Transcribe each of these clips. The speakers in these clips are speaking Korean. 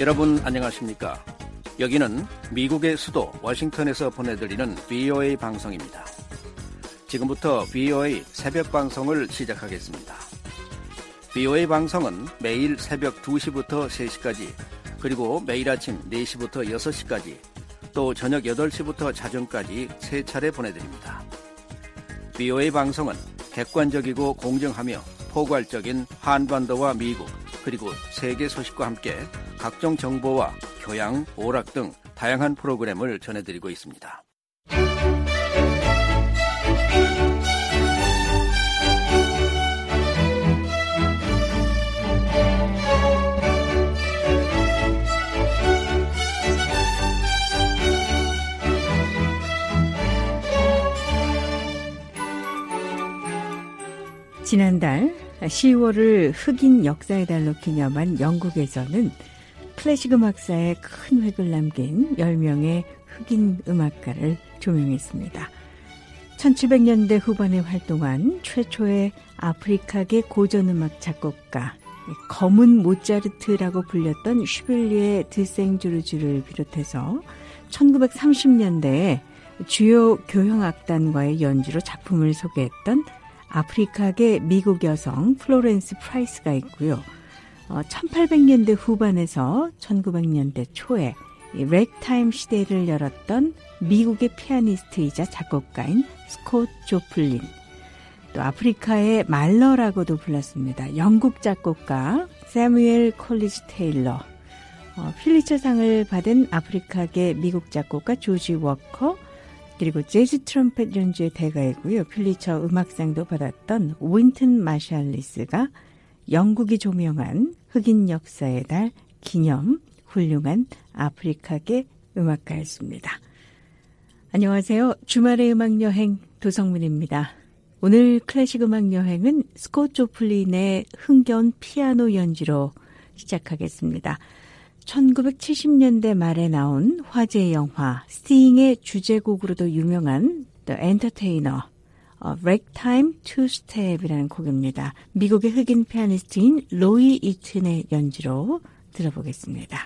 여러분 안녕하십니까? 여기는 미국의 수도 워싱턴에서 보내드리는 VOA 방송입니다. 지금부터 VOA 새벽 방송을 시작하겠습니다. VOA 방송은 매일 새벽 2시부터 3시까지, 그리고 매일 아침 4시부터 6시까지, 또 저녁 8시부터 자정까지 3차례 보내드립니다. VOA 방송은 객관적이고 공정하며 포괄적인 한반도와 미국, 그리고 세계 소식과 함께 각종 정보와 교양, 오락 등 다양한 프로그램을 전해드리고 있습니다. 지난달 10월을 흑인 역사의 달로 기념한 영국에서는 클래식 음악사에 큰 획을 남긴 10명의 흑인 음악가를 조명했습니다. 1700년대 후반에 활동한 최초의 아프리카계 고전음악 작곡가, 검은 모차르트라고 불렸던 슈빌리에 드생주르주를 비롯해서 1930년대에 주요 교향악단과의 연주로 작품을 소개했던 아프리카계 미국 여성 플로렌스 프라이스가 있고요. 1800년대 후반에서 1900년대 초에 렉타임 시대를 열었던 미국의 피아니스트이자 작곡가인 스콧 조플린, 또 아프리카의 말러라고도 불렀습니다. 영국 작곡가 새뮤엘 콜리지 테일러, 필리처상을 받은 아프리카계 미국 작곡가 조지 워커, 그리고 재즈 트럼펫 연주의 대가이고요. 필리처 음악상도 받았던 윈튼 마샬리스가 영국이 조명한 흑인 역사의 달 기념 훌륭한 아프리카계 음악가였습니다. 안녕하세요. 주말의 음악여행 도성문입니다. 오늘 클래식 음악여행은 스콧 조플린의 흥겨운 피아노 연주로 시작하겠습니다. 1970년대 말에 나온 화제의 영화 스팅의 주제곡으로도 유명한 The Entertainer, Ragtime Two-Step이라는 곡입니다. 미국의 흑인 피아니스트인 로이 이튼의 연주로 들어보겠습니다.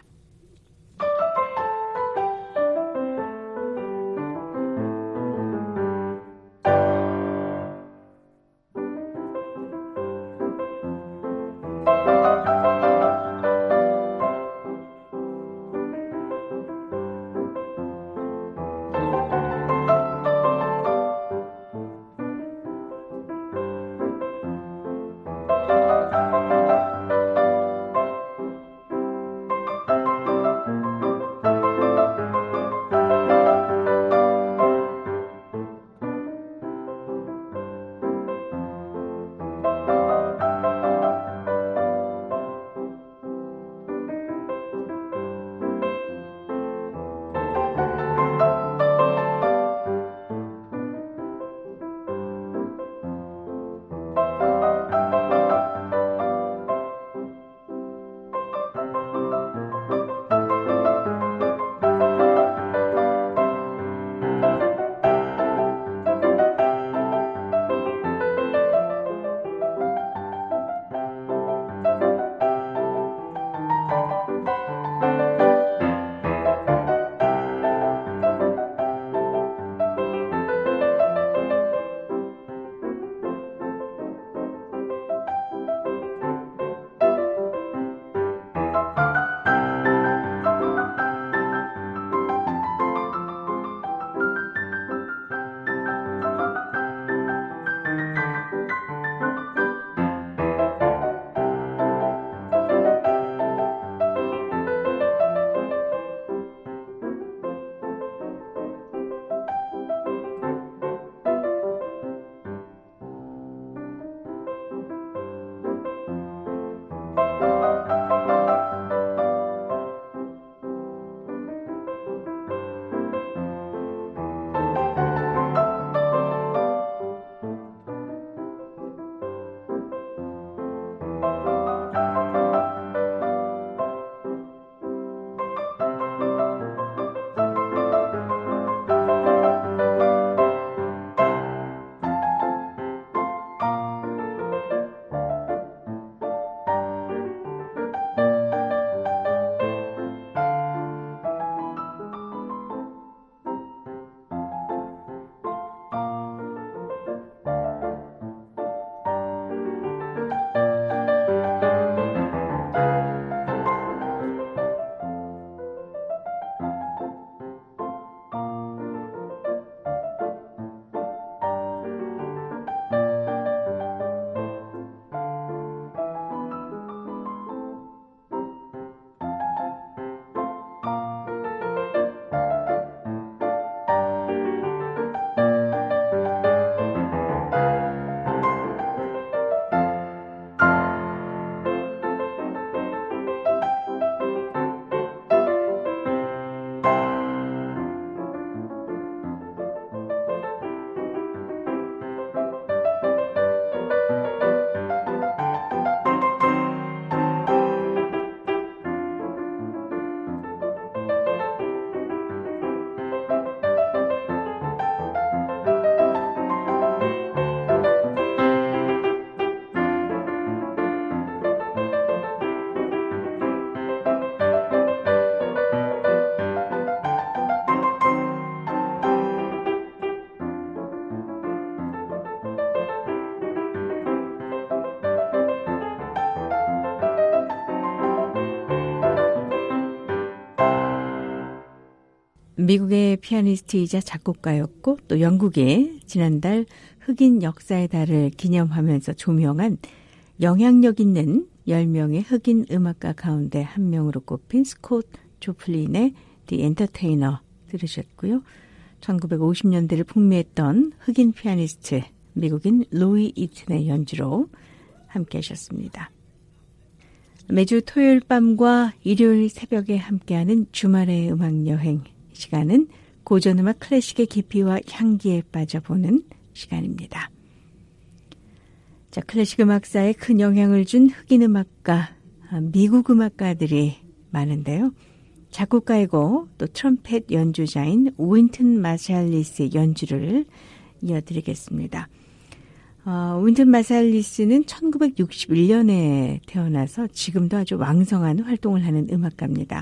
미국의 피아니스트이자 작곡가였고 또 영국이 지난달 흑인 역사의 달을 기념하면서 조명한 영향력 있는 10명의 흑인 음악가 가운데 한 명으로 꼽힌 스콧 조플린의 The Entertainer 들으셨고요. 1950년대를 풍미했던 흑인 피아니스트 미국인 로이 이튼의 연주로 함께 하셨습니다. 매주 토요일 밤과 일요일 새벽에 함께하는 주말의 음악여행 시간은 고전음악 클래식의 깊이와 향기에 빠져보는 시간입니다. 자, 클래식 음악사에 큰 영향을 준 흑인 음악가, 미국 음악가들이 많은데요. 작곡가이고 또 트럼펫 연주자인 윈튼 마샬리스의 연주를 이어드리겠습니다. 윈튼 마샬리스는 1961년에 태어나서 지금도 아주 왕성한 활동을 하는 음악가입니다.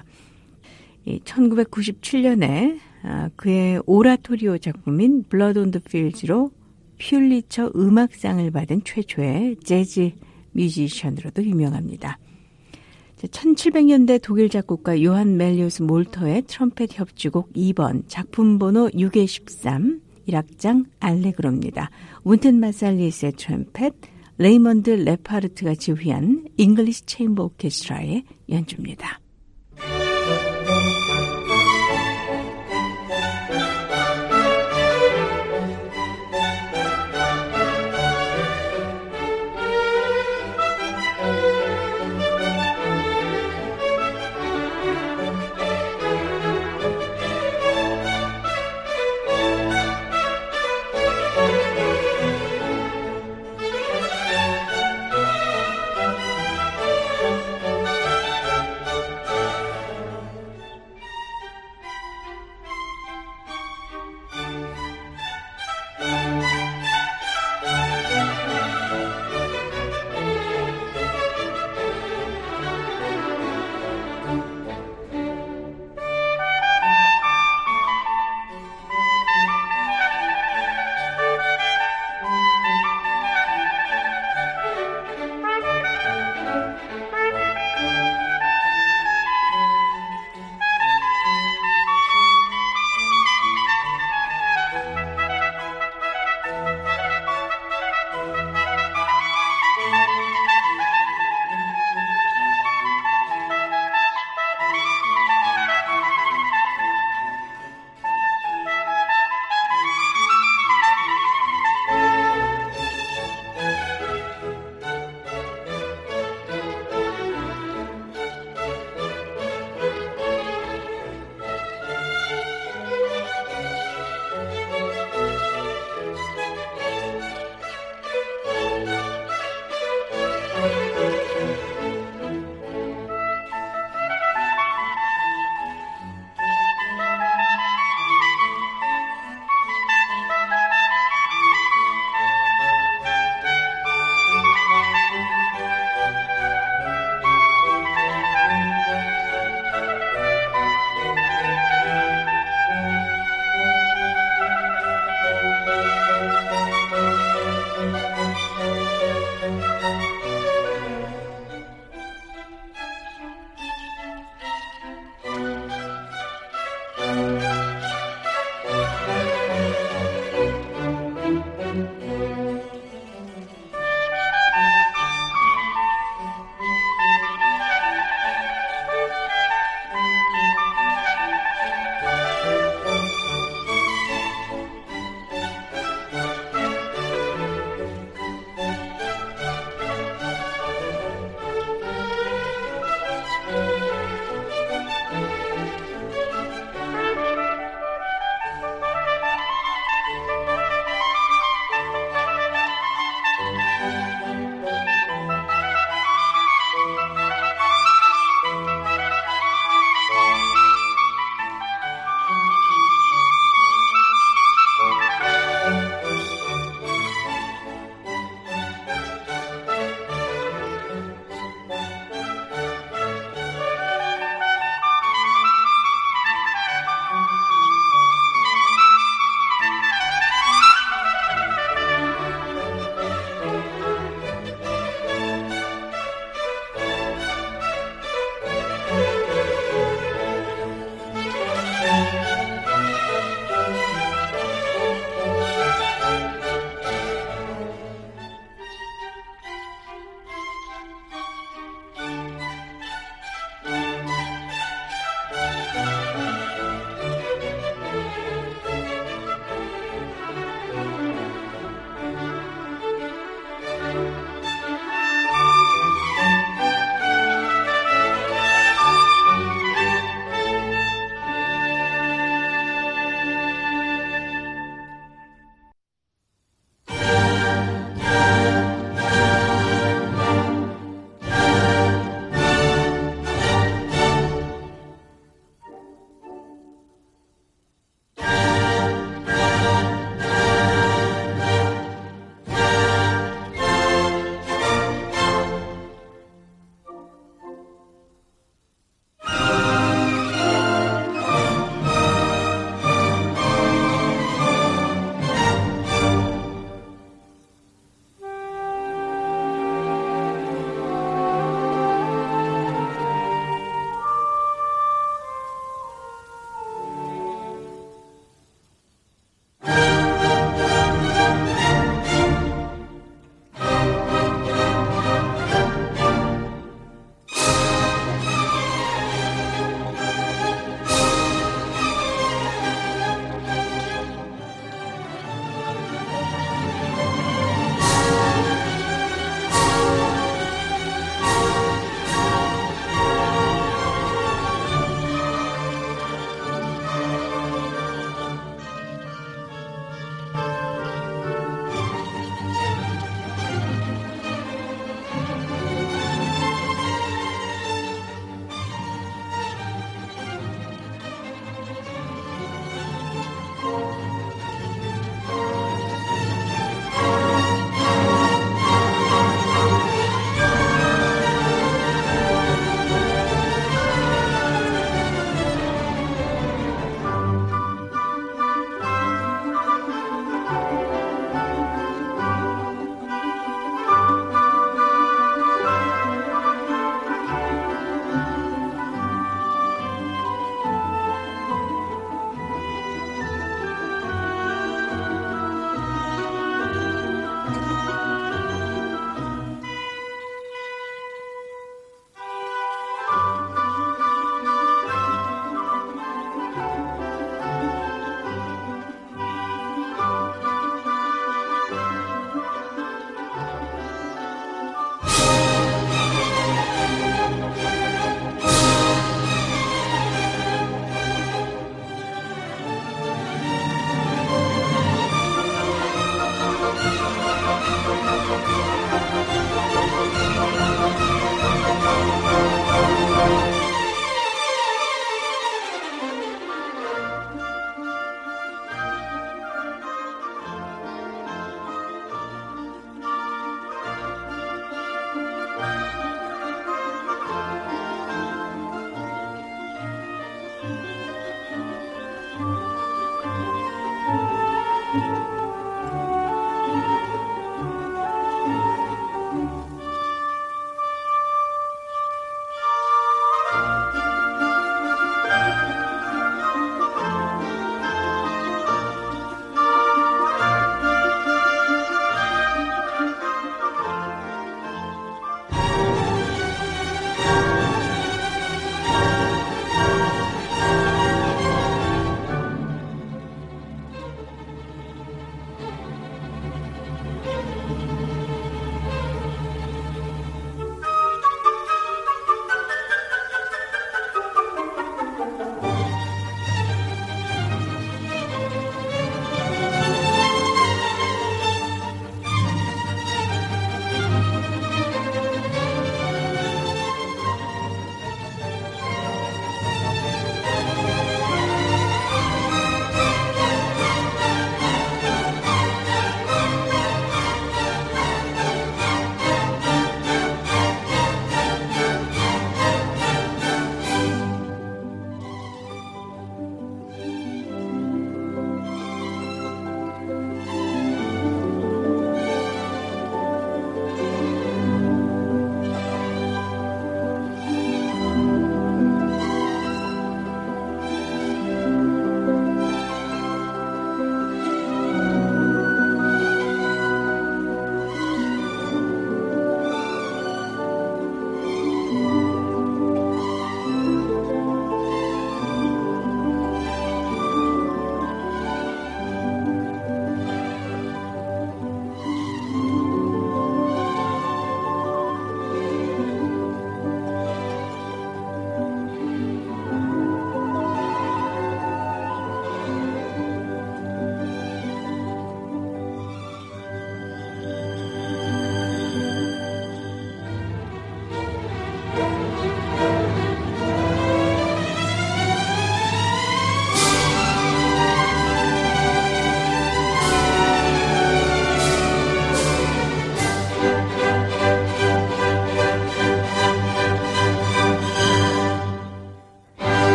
1997년에 그의 오라토리오 작품인 Blood on the Fields로 퓰리처 음악상을 받은 최초의 재즈 뮤지션으로도 유명합니다. 1700년대 독일 작곡가 요한 멜리우스 몰터의 트럼펫 협주곡 2번 작품 번호 6의 13 1악장 알레그로입니다. 윈튼 마샬리스의 트럼펫, 레이먼드 레파르트가 지휘한 잉글리시 체인버 오케스트라의 연주입니다.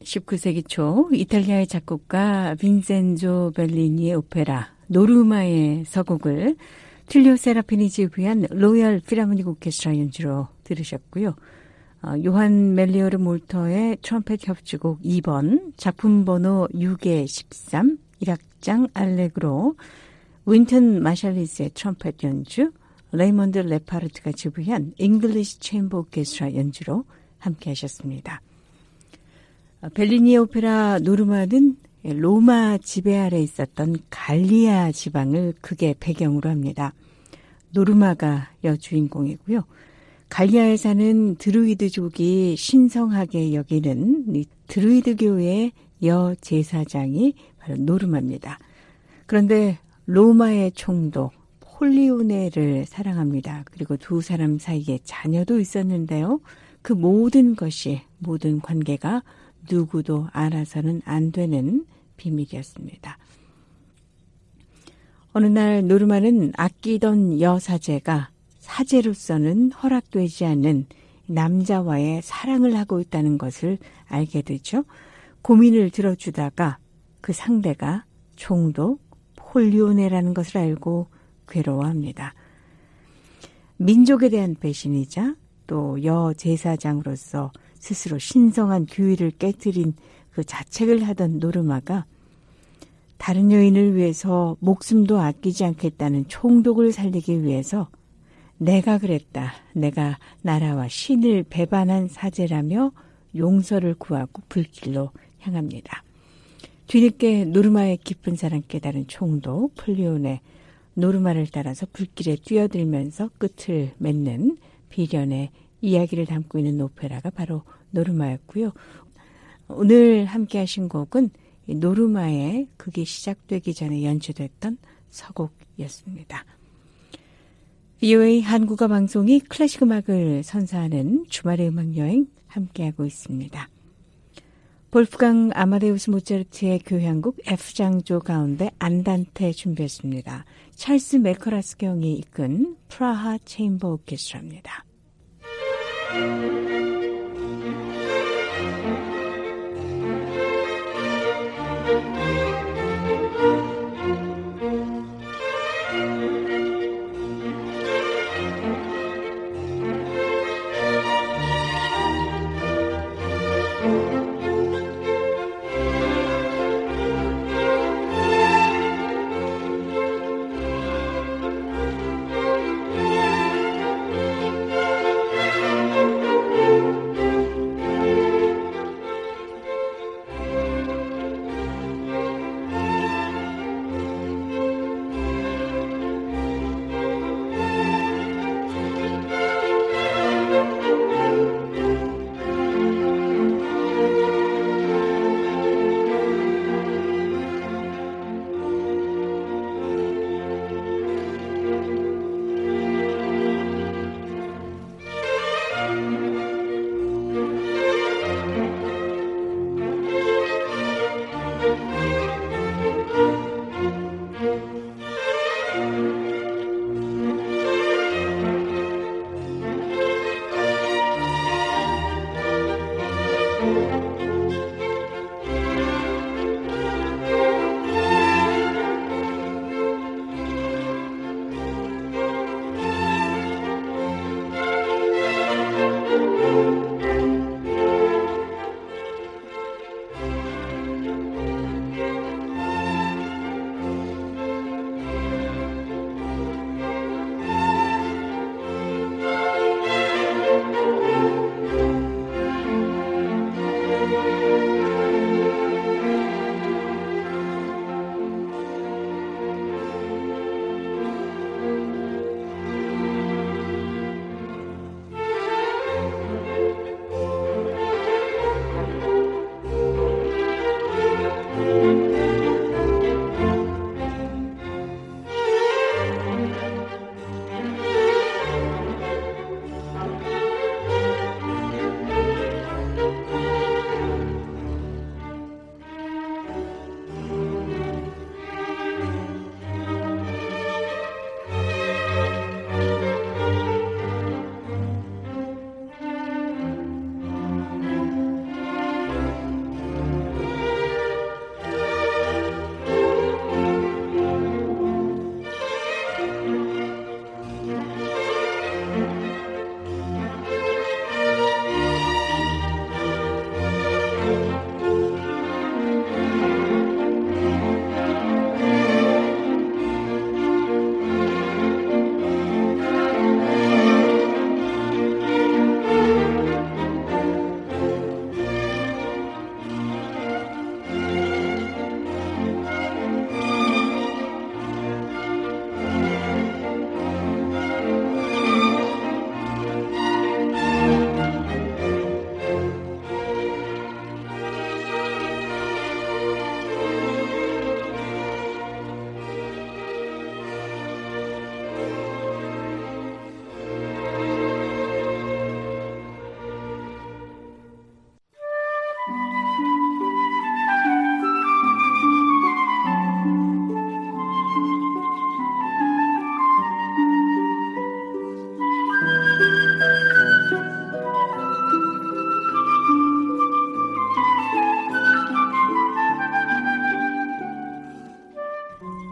19세기 초 이탈리아의 작곡가 빈센조 벨리니의 오페라 노르마의 서곡을 툴리오 세라핀이 지휘한 로열 필하모닉 오케스트라 연주로 들으셨고요. 요한 멜리오르 몰터의 트럼펫 협주곡 2번 작품 번호 6의 13 1악장 알레그로 윈턴 마샬리스의 트럼펫 연주 레이몬드 레파르트가 지휘한 잉글리시 체인버 오케스트라 연주로 함께 하셨습니다. 벨리니의 오페라 노르마는 로마 지배 아래 있었던 갈리아 지방을 극의 배경으로 합니다. 노르마가 여주인공이고요. 갈리아에 사는 드루이드족이 신성하게 여기는 이 드루이드교의 여제사장이 바로 노르마입니다. 그런데 로마의 총독 폴리오네를 사랑합니다. 그리고 두 사람 사이에 자녀도 있었는데요. 그 모든 관계가 누구도 알아서는 안 되는 비밀이었습니다. 어느 날 노르마는 아끼던 여사제가 사제로서는 허락되지 않는 남자와의 사랑을 하고 있다는 것을 알게 되죠. 고민을 들어주다가 그 상대가 총독 폴리오네라는 것을 알고 괴로워합니다. 민족에 대한 배신이자 또 여제사장으로서 스스로 신성한 규율을 깨뜨린 그 자책을 하던 노르마가 다른 여인을 위해서 목숨도 아끼지 않겠다는 총독을 살리기 위해서 내가 그랬다. 내가 나라와 신을 배반한 사제라며 용서를 구하고 불길로 향합니다. 뒤늦게 노르마의 깊은 사랑 깨달은 총독 폴리오네 노르마를 따라서 불길에 뛰어들면서 끝을 맺는 비련의 이야기를 담고 있는 오페라가 바로 노르마였고요. 오늘 함께 하신 곡은 노르마의 극이 시작되기 전에 연주됐던 서곡이었습니다. VOA 한국어 방송이 클래식 음악을 선사하는 주말의 음악여행 함께하고 있습니다. 볼프강 아마데우스 모차르트의 교향곡 F장조 가운데 안단테 준비했습니다. 찰스 메커라스 경이 이끈 프라하 체인버 오케스트라입니다.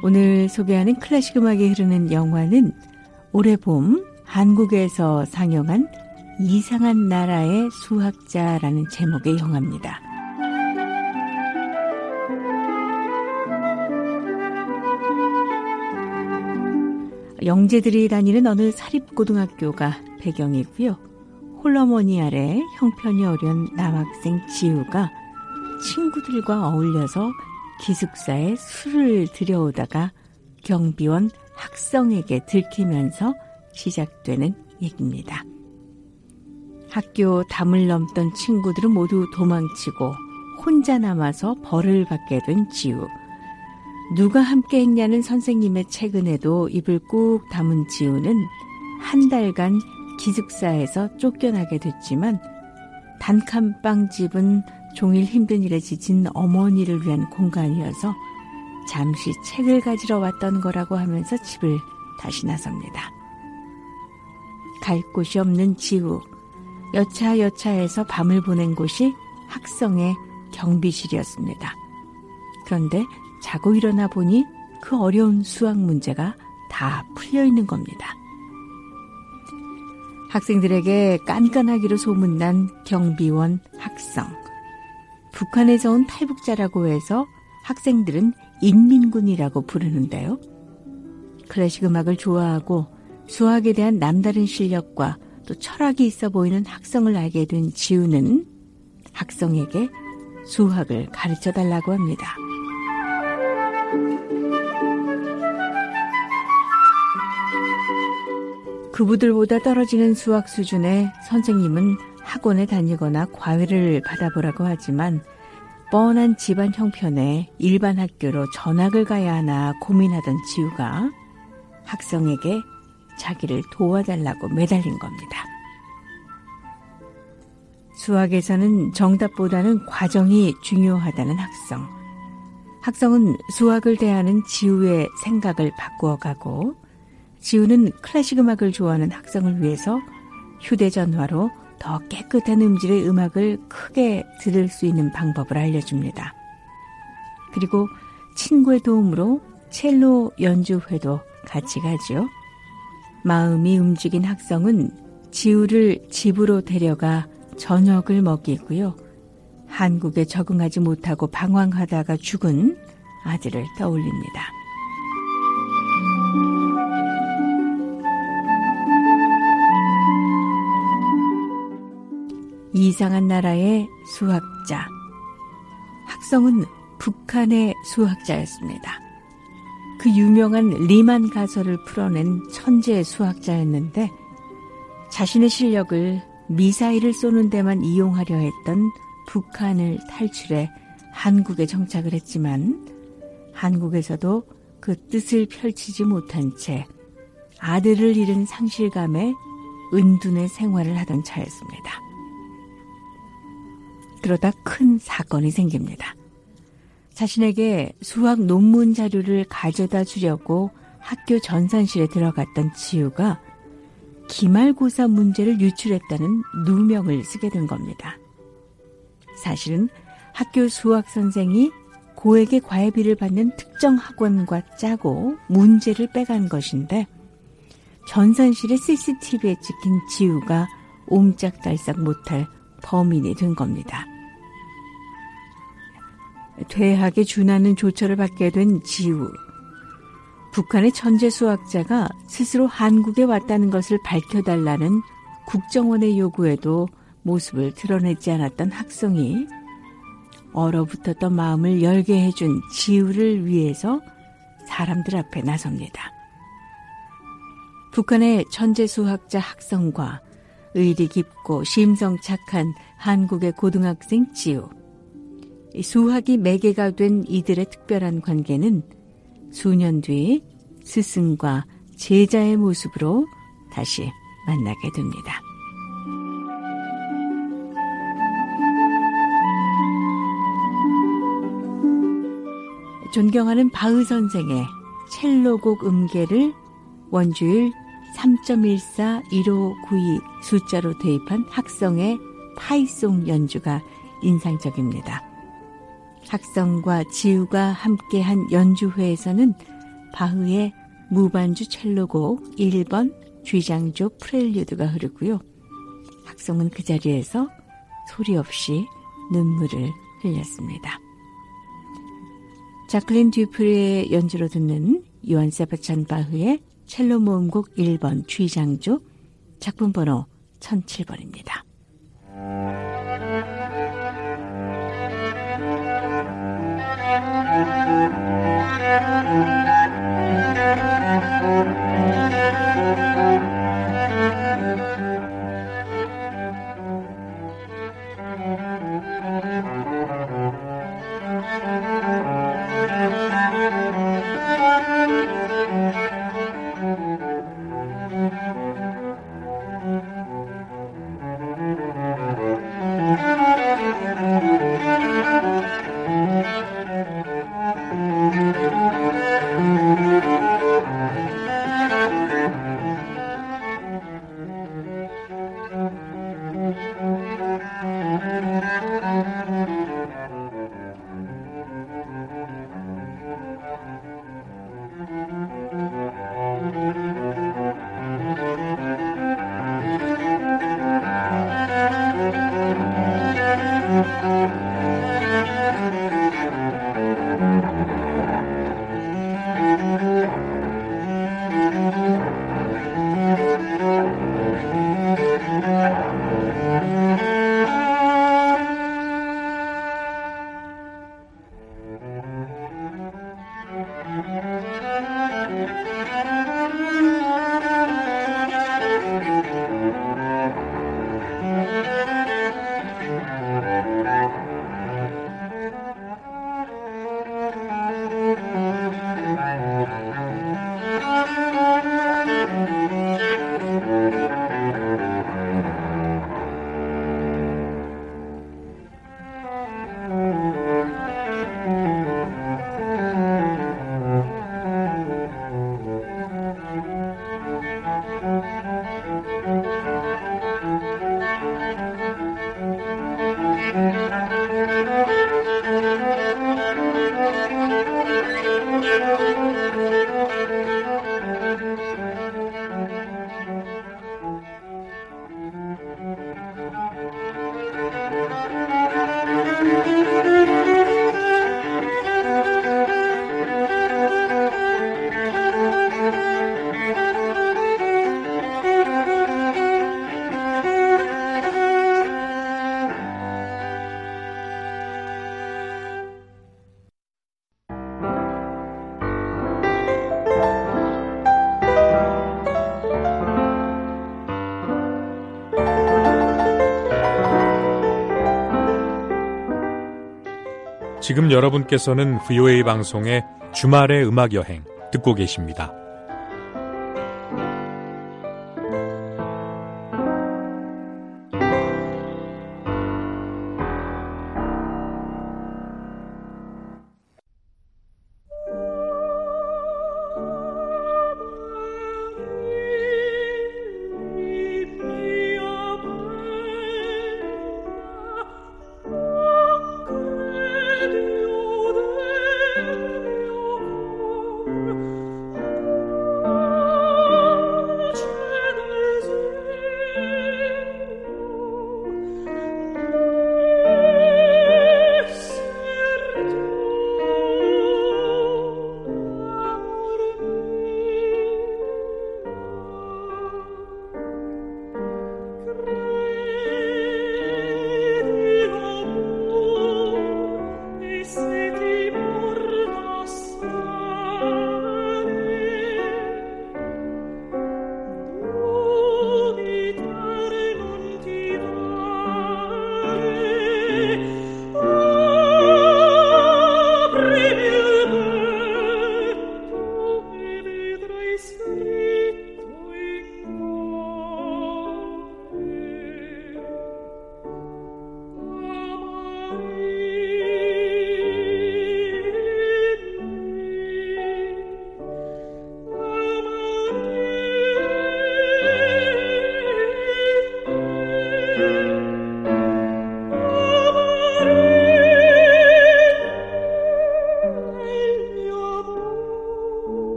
오늘 소개하는 클래식 음악이 흐르는 영화는 올해 봄 한국에서 상영한 이상한 나라의 수학자라는 제목의 영화입니다. 영재들이 다니는 어느 사립고등학교가 배경이고요. 홀어머니 아래 형편이 어려운 남학생 지우가 친구들과 어울려서 기숙사에 술을 들여오다가 경비원 학성에게 들키면서 시작되는 얘기입니다. 학교 담을 넘던 친구들은 모두 도망치고 혼자 남아서 벌을 받게 된 지우. 누가 함께 했냐는 선생님의 채근에도 입을 꾹 다문 지우는 한 달간 기숙사에서 쫓겨나게 됐지만 단칸방집은 종일 힘든 일에 지친 어머니를 위한 공간이어서 잠시 책을 가지러 왔던 거라고 하면서 집을 다시 나섭니다. 갈 곳이 없는 지우. 여차여차해서 밤을 보낸 곳이 학성의 경비실이었습니다. 그런데 자고 일어나 보니 그 어려운 수학 문제가 다 풀려 있는 겁니다. 학생들에게 깐깐하기로 소문난 경비원 학성. 북한에서 온 탈북자라고 해서 학생들은 인민군이라고 부르는데요. 클래식 음악을 좋아하고 수학에 대한 남다른 실력과 또 철학이 있어 보이는 학성을 알게 된 지우는 학성에게 수학을 가르쳐달라고 합니다. 그부들보다 떨어지는 수학 수준의 선생님은 학원에 다니거나 과외를 받아보라고 하지만 뻔한 집안 형편에 일반 학교로 전학을 가야 하나 고민하던 지우가 학성에게 자기를 도와달라고 매달린 겁니다. 수학에서는 정답보다는 과정이 중요하다는 학성. 학성은 수학을 대하는 지우의 생각을 바꾸어가고 지우는 클래식 음악을 좋아하는 학성을 위해서 휴대전화로 더 깨끗한 음질의 음악을 크게 들을 수 있는 방법을 알려줍니다. 그리고 친구의 도움으로 첼로 연주회도 같이 가지요. 마음이 움직인 학성은 지우를 집으로 데려가 저녁을 먹이고요. 한국에 적응하지 못하고 방황하다가 죽은 아들을 떠올립니다. 이상한 나라의 수학자. 학성은 북한의 수학자였습니다. 그 유명한 리만 가설을 풀어낸 천재 수학자였는데 자신의 실력을 미사일을 쏘는 데만 이용하려 했던 북한을 탈출해 한국에 정착을 했지만 한국에서도 그 뜻을 펼치지 못한 채 아들을 잃은 상실감에 은둔의 생활을 하던 차였습니다. 그러다 큰 사건이 생깁니다. 자신에게 수학 논문 자료를 가져다 주려고 학교 전산실에 들어갔던 지우가 기말고사 문제를 유출했다는 누명을 쓰게 된 겁니다. 사실은 학교 수학 선생이 고액의 과외비를 받는 특정 학원과 짜고 문제를 빼간 것인데 전산실의 CCTV에 찍힌 지우가 옴짝달싹 못할 범인이 된 겁니다. 퇴학에 준하는 조처를 받게 된 지우. 북한의 천재 수학자가 스스로 한국에 왔다는 것을 밝혀달라는 국정원의 요구에도 모습을 드러내지 않았던 학성이 얼어붙었던 마음을 열게 해준 지우를 위해서 사람들 앞에 나섭니다. 북한의 천재 수학자 학성과 의리 깊고 심성 착한 한국의 고등학생 지우. 수학이 매개가 된 이들의 특별한 관계는 수년 뒤 스승과 제자의 모습으로 다시 만나게 됩니다. 존경하는 바흐 선생의 첼로곡 음계를 원주율 3.141592 숫자로 대입한 학성의 파이송 연주가 인상적입니다. 학성과 지우가 함께한 연주회에서는 바흐의 무반주 첼로곡 1번 쥐장조 프렐류드가 흐르고요. 학송은 그 자리에서 소리 없이 눈물을 흘렸습니다. 자클린 듀프리의 연주로 듣는 요한 세바스찬 바흐의 첼로 모음곡 1번 쥐장조 작품 번호 1007번입니다. 지금 여러분께서는 VOA 방송의 주말의 음악여행 듣고 계십니다.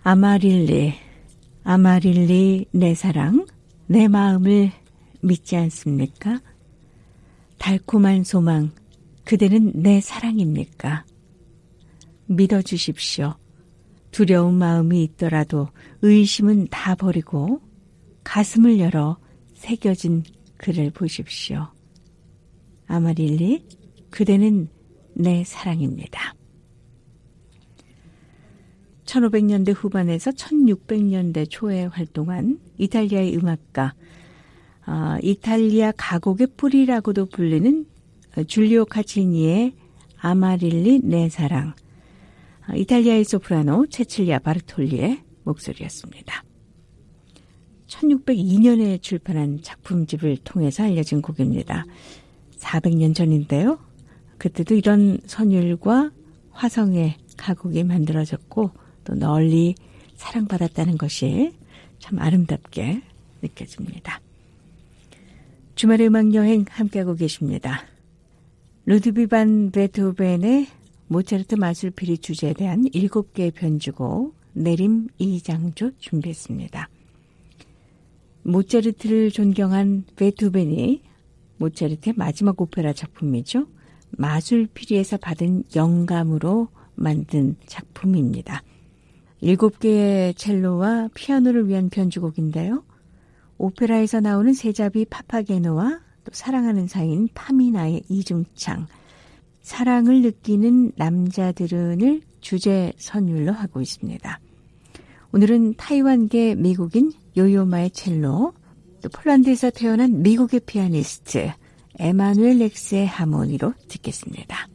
아마릴리, 아마릴리 내 사랑, 내 마음을 믿지 않습니까? 달콤한 소망, 그대는 내 사랑입니까? 믿어주십시오. 두려운 마음이 있더라도 의심은 다 버리고 가슴을 열어 새겨진 글을 보십시오. 아마릴리, 그대는 내 사랑입니다. 1500년대 후반에서 1600년대 초에 활동한 이탈리아의 음악가, 이탈리아 가곡의 뿌리라고도 불리는 줄리오 카치니의 아마릴리 내 사랑, 이탈리아의 소프라노 체칠리아 바르톨리의 목소리였습니다. 1602년에 출판한 작품집을 통해서 알려진 곡입니다. 400년 전인데요. 그때도 이런 선율과 화성의 가곡이 만들어졌고 또 널리 사랑받았다는 것이 참 아름답게 느껴집니다. 주말의 음악여행 함께하고 계십니다. 루드비 반 베토벤의 모차르트 마술피리 주제에 대한 7개의 변주곡 내림 2장조 준비했습니다. 모차르트를 존경한 베토벤이 모차르트의 마지막 오페라 작품이죠. 마술피리에서 받은 영감으로 만든 작품입니다. 7개의 첼로와 피아노를 위한 변주곡인데요. 오페라에서 나오는 세자비 파파게노와 또 사랑하는 사이인 파미나의 이중창, 사랑을 느끼는 남자들은을 주제 선율로 하고 있습니다. 오늘은 타이완계 미국인 요요마의 첼로, 또 폴란드에서 태어난 미국의 피아니스트 에마누엘 렉스의 하모니로 듣겠습니다.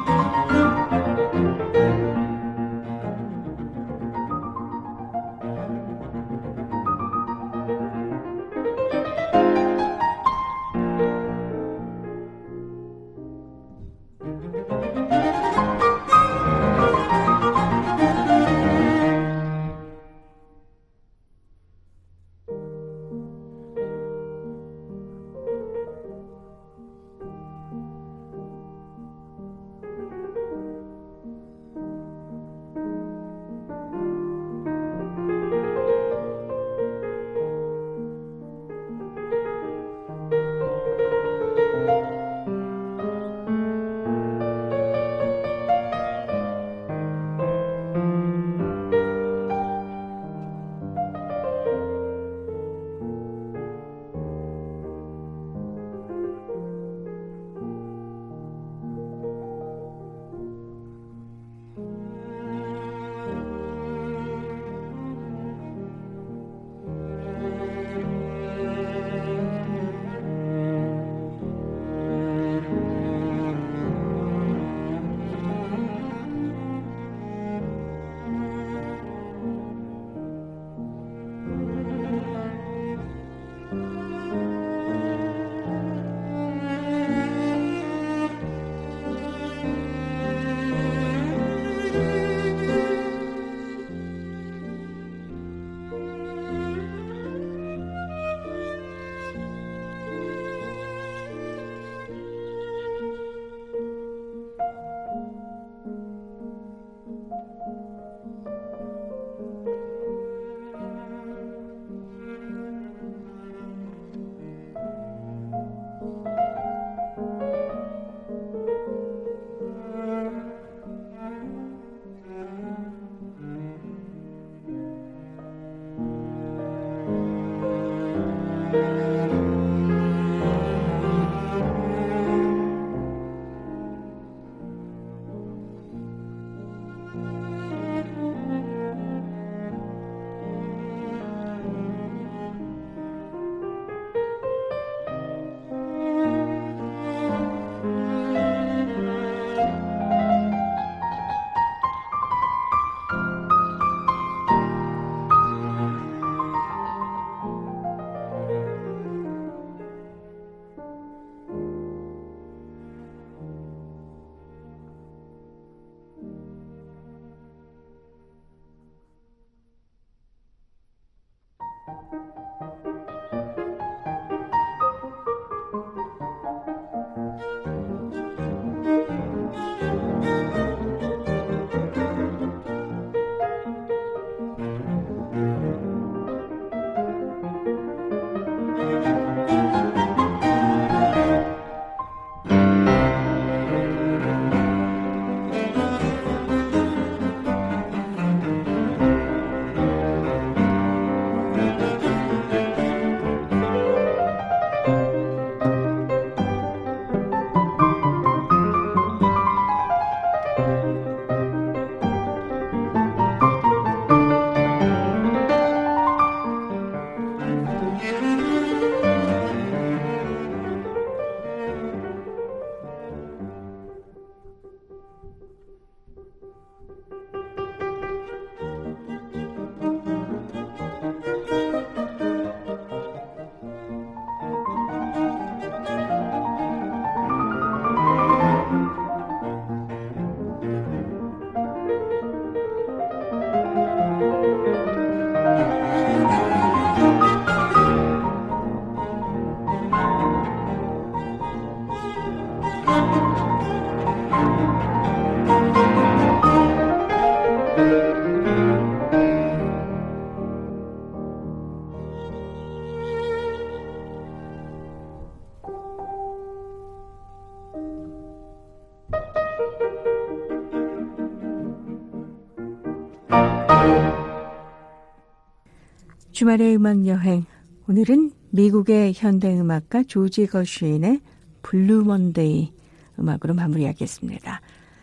주말의 음악여행, 오늘은 미국의 현대음악가 조지 거쉬인의 블루 먼데이 음악으로 마무리하겠습니다.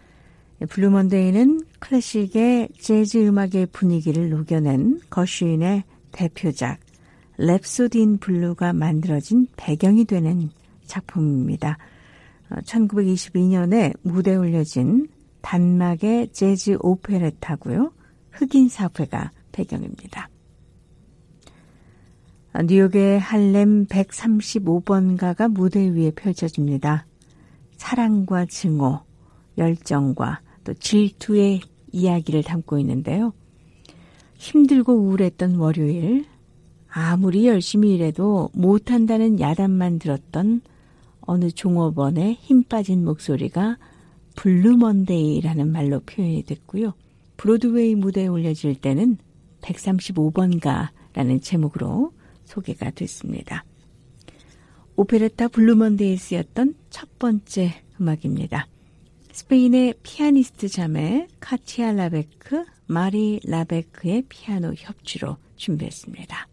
블루 먼데이는 클래식의 재즈 음악의 분위기를 녹여낸 거쉬인의 대표작 랩소디 인 블루가 만들어진 배경이 되는 작품입니다. 1922년에 무대에 올려진 단막의 재즈 오페레타고요. 흑인 사회가 배경입니다. 뉴욕의 할렘 135번가가 무대 위에 펼쳐집니다. 사랑과 증오, 열정과 또 질투의 이야기를 담고 있는데요. 힘들고 우울했던 월요일, 아무리 열심히 일해도 못한다는 야단만 들었던 어느 종업원의 힘 빠진 목소리가 블루먼데이라는 말로 표현이 됐고요. 브로드웨이 무대에 올려질 때는 135번가라는 제목으로 소개가 됐습니다. 오페레타 블루먼데이에 쓰였던 첫 번째 음악입니다. 스페인의 피아니스트 자매 카티아 라베크, 마리 라베크의 피아노 협주로 준비했습니다.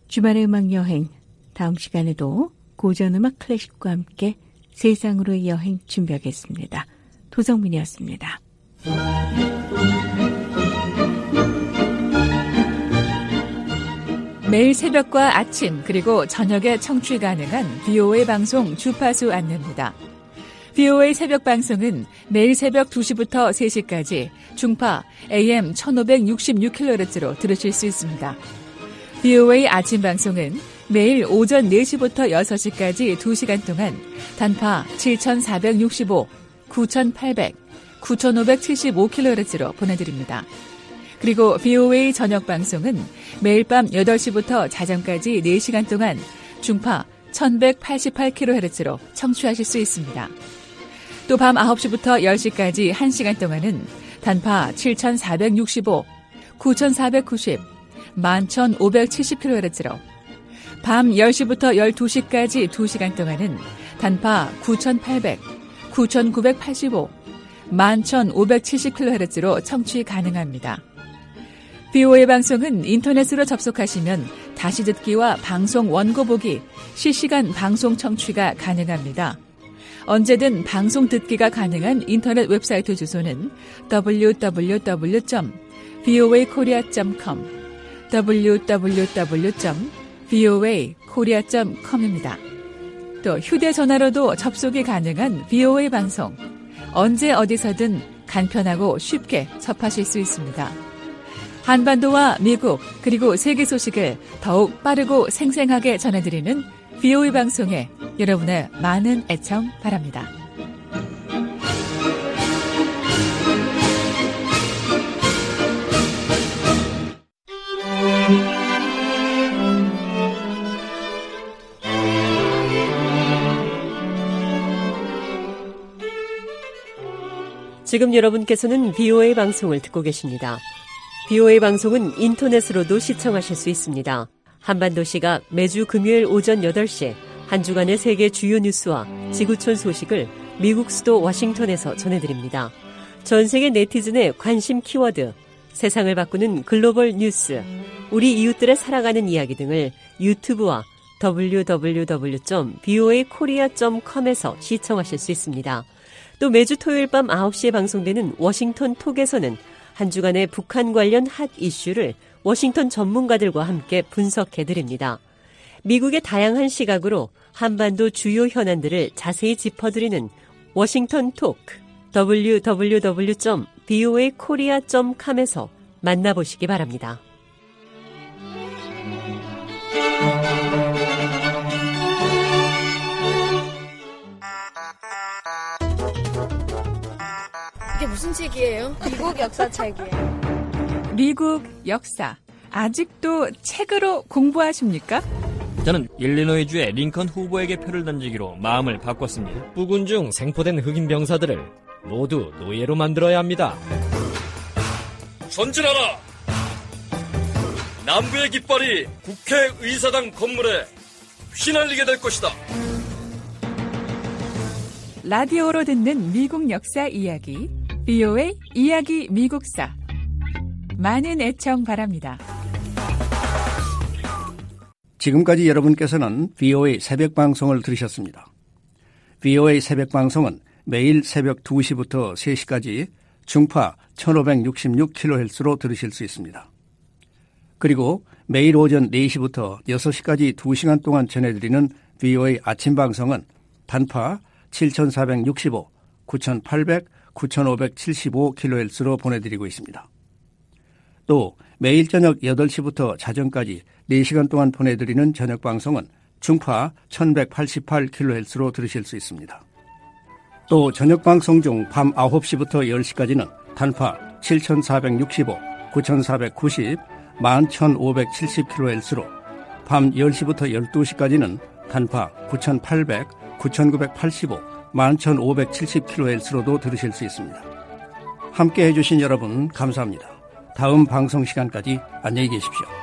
주말의 음악 여행, 다음 시간에도 고전 음악 클래식과 함께 세상으로의 여행 준비하겠습니다. 도성민이었습니다. 매일 새벽과 아침 그리고 저녁에 청취 가능한 VOA 방송 주파수 안내입니다. VOA 새벽 방송은 매일 새벽 2시부터 3시까지 중파 AM 1566kHz로 들으실 수 있습니다. VOA 아침 방송은 매일 오전 4시부터 6시까지 2시간 동안 단파 7465, 9800, 9575kHz로 보내드립니다. 그리고 VOA 저녁 방송은 매일 밤 8시부터 자정까지 4시간 동안 중파 1188kHz로 청취하실 수 있습니다. 또 밤 9시부터 10시까지 1시간 동안은 단파 7465, 9490, 11570kHz로 밤 10시부터 12시까지 2시간 동안은 단파 9800, 9985, 11570kHz로 청취 가능합니다. VOA 방송은 인터넷으로 접속하시면 다시 듣기와 방송 원고 보기, 실시간 방송 청취가 가능합니다. 언제든 방송 듣기가 가능한 인터넷 웹사이트 주소는 www.voakorea.com, www.voakorea.com입니다. 또 휴대전화로도 접속이 가능한 VOA 방송, 언제 어디서든 간편하고 쉽게 접하실 수 있습니다. 한반도와 미국 그리고 세계 소식을 더욱 빠르고 생생하게 전해드리는 VOA 방송에 여러분의 많은 애청 바랍니다. 지금 여러분께서는 VOA 방송을 듣고 계십니다. VOA 방송은 인터넷으로도 시청하실 수 있습니다. 한반도 시각 매주 금요일 오전 8시 한 주간의 세계 주요 뉴스와 지구촌 소식을 미국 수도 워싱턴에서 전해드립니다. 전 세계 네티즌의 관심 키워드, 세상을 바꾸는 글로벌 뉴스, 우리 이웃들의 살아가는 이야기 등을 유튜브와 www.voakorea.com에서 시청하실 수 있습니다. 또 매주 토요일 밤 9시에 방송되는 워싱턴 톡에서는 한 주간의 북한 관련 핫 이슈를 워싱턴 전문가들과 함께 분석해드립니다. 미국의 다양한 시각으로 한반도 주요 현안들을 자세히 짚어드리는 워싱턴 톡, www.voakorea.com에서 만나보시기 바랍니다. 이게 무슨 책이에요? 미국 역사책이에요. 미국 역사, 아직도 책으로 공부하십니까? 저는 일리노이주의 링컨 후보에게 표를 던지기로 마음을 바꿨습니다. 부군 중 생포된 흑인 병사들을 모두 노예로 만들어야 합니다. 전진하라! 남부의 깃발이 국회의사당 건물에 휘날리게 될 것이다. 라디오로 듣는 미국 역사 이야기, VOA 이야기 미국사. 많은 애청 바랍니다. 지금까지 여러분께서는 VOA 새벽 방송을 들으셨습니다. VOA 새벽 방송은 매일 새벽 2시부터 3시까지 중파 1566kHz로 들으실 수 있습니다. 그리고 매일 오전 4시부터 6시까지 2시간 동안 전해드리는 VOA 아침 방송은 단파 7465, 9800, 9575kHz로 보내드리고 있습니다. 또 매일 저녁 8시부터 자정까지 4시간 동안 보내드리는 저녁 방송은 중파 1188kHz로 들으실 수 있습니다. 또 저녁 방송 중 밤 9시부터 10시까지는 단파 7465, 9490, 11570kHz로, 밤 10시부터 12시까지는 단파 9800, 9985, 11570kHz로도 들으실 수 있습니다. 함께해 주신 여러분 감사합니다. 다음 방송 시간까지 안녕히 계십시오.